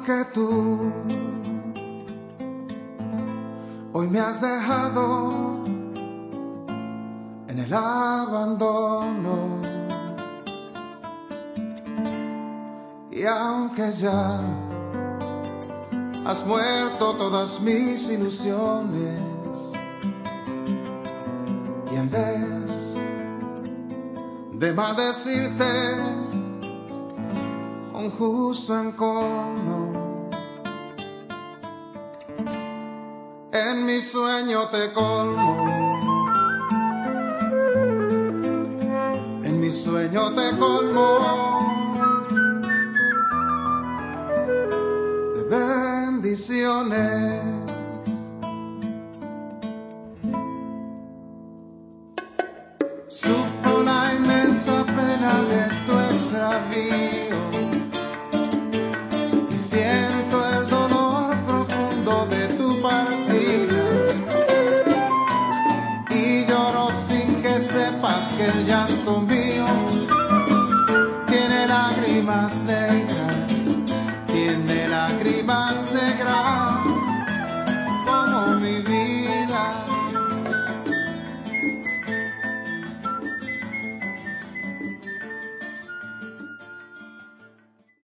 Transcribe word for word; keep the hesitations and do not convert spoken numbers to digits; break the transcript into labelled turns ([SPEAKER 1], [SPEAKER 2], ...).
[SPEAKER 1] que tú hoy me has dejado en el abandono, y aunque ya has muerto todas mis ilusiones, y en vez de maldecirte con justo encono, en mi sueño te colmo, en mi sueño te colmo de bendiciones. Sufro la inmensa pena de tu extravío y siento el dolor profundo de tu partida, y lloro sin que sepas que el llanto mío tiene lágrimas de